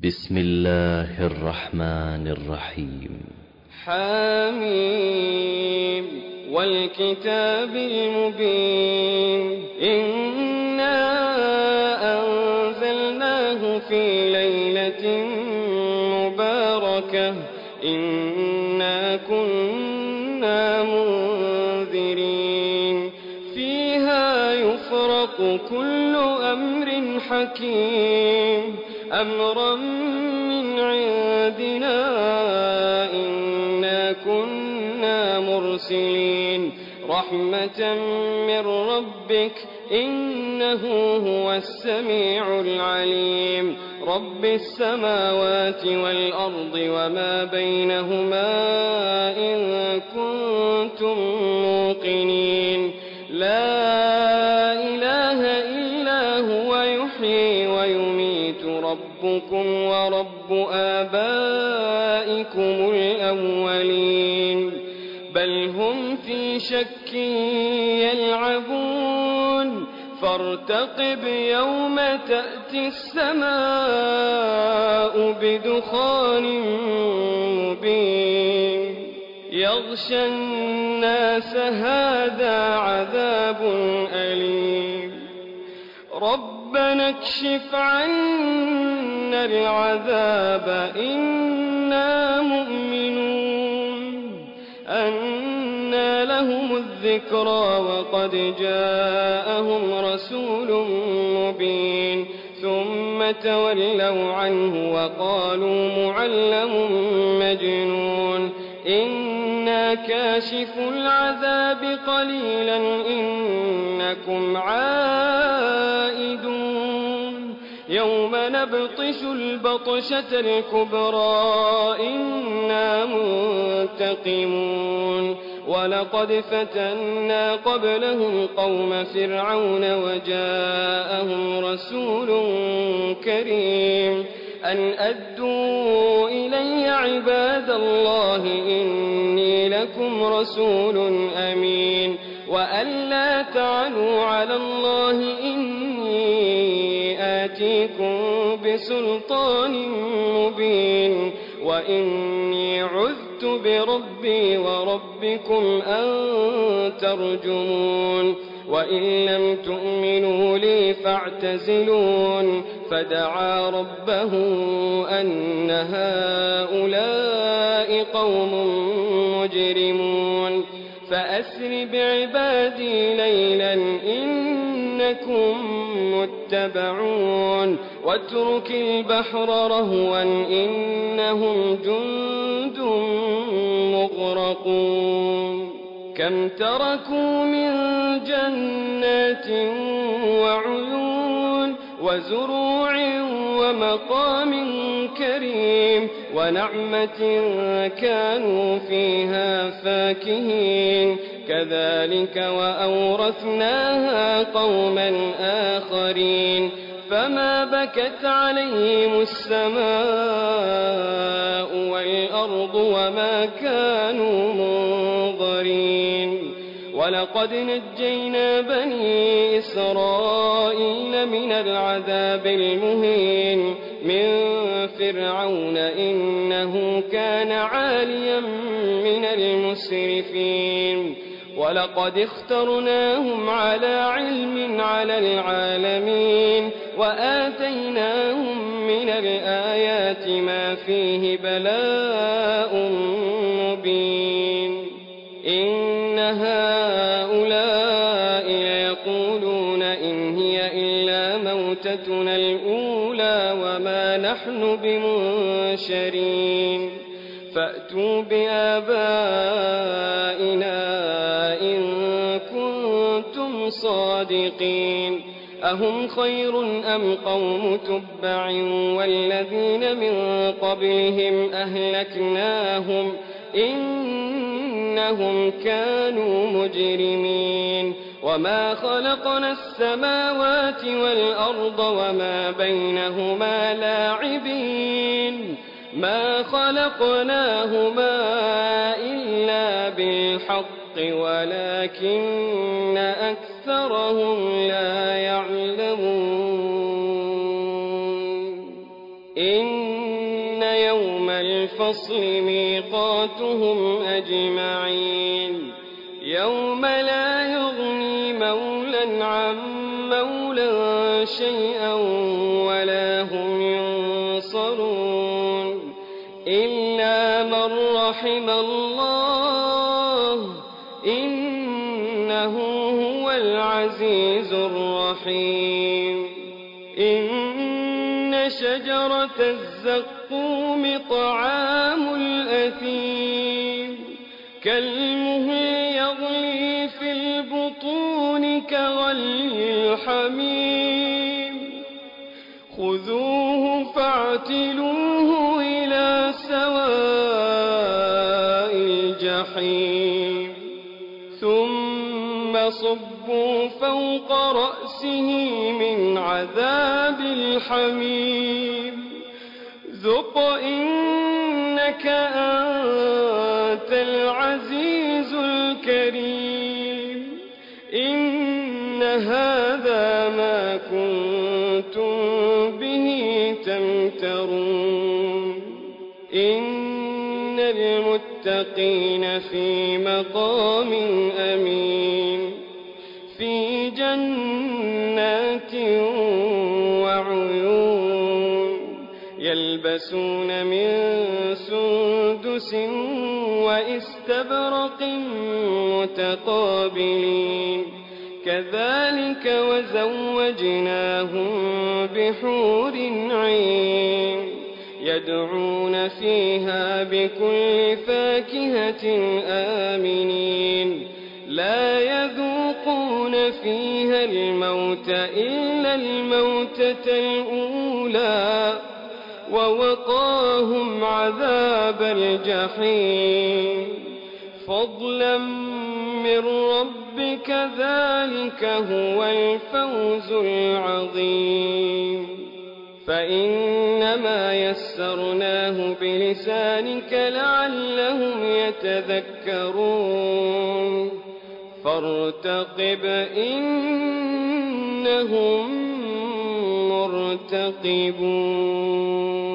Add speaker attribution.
Speaker 1: بسم الله الرحمن الرحيم.
Speaker 2: حميم والكتاب المبين إنا أنزلناه في ليلة مباركة إنا كنا منذرين فيها يفرق كل أمر حكيم أمرا من عندنا إنا كنا مرسلين رحمة من ربك إنه هو السميع العليم رب السماوات والأرض وما بينهما إن كنتم موقنين لا إله إلا هو يحيي ويميت ربكم ورب آبائكم الأولين بل هم في شك يلعبون فارتقب يوم تأتي السماء بدخان مبين يغشى الناس هذا عذاب أليم ربنا اكشف عنا العذاب إنا مؤمنون أنى لهم الذكرى وقد جاءهم رسول مبين ثم تولوا عنه وقالوا معلم مجنون إنا كاشف العذاب قليلا إنكم عائدون يوم نبطش البطشة الكبرى إنا منتقمون ولقد فتنا قبلهم قوم فرعون وجاءهم رسول كريم أن أدوا إلي عباد الله إني لكم رسول أمين وأن لا تعلوا على الله إني آتيكم بسلطان مبين وإني عذت بربي وربكم أن ترجمون وإن لم تؤمنوا لي فاعتزلون فدعا ربه أن هؤلاء قوم مجرمون فأسر بعبادي ليلا إنكم متبعون واترك البحر رهوا إنهم جند مغرقون كم تركوا من جنات وعيون وزروع ومقام كريم ونعمة كانوا فيها فاكهين كذلك وأورثناها قوما آخرين فما بكت عليهم السماء والأرض وما كانوا منظرين ولقد نجينا بني إسرائيل من العذاب المهين من فرعون إنه كان عاليا من المسرفين ولقد اخترناهم على علم على العالمين وآتيناهم من الآيات ما فيه بلاء مبين إن هؤلاء يقولون إن هي إلا موتتنا الأولى وما نحن بمنشرين فأتوا بآبائنا إن كنتم صادقين أهم خير أم قوم تبع والذين من قبلهم أهلكناهم إنهم كانوا مجرمين وما خلقنا السماوات والأرض وما بينهما لاعبين ما خلقناهما إلا بالحق ولكن أكثرهم لا يعلمون إن يوم الفصل ميقاتهم أجمعين يوم لا يغني مولى عن مولى شيئا ولا هم ينصرون إلا من رحم الله إنه هو العزيز الرحيم إن شجرة الزقوم طعام الأثيم كالمهل يغلي في البطون كغلي الحميم خذوه فاعتلوه إلى سواء الجحيم ثم صبوا فوق رأسه من عذاب الحميم ذق إنك أنت العزيز الكريم إن هذا ما كنتم به تمترون إن المتقين في مقام أمين في جنات وعيون يلبسون من سندس وإستبرق متقابلين كذلك وزوجناهم بحور عين يدعون فيها بكل فاكهة آمنين لا يذوقون فيها الموت إلا الموتة الأولى ووقاهم عذاب الجحيم فضلا من ربك ذلك هو الفوز العظيم فإنما يسرناه بلسانك لعلهم يتذكرون فارتقب إنهم مرتقبون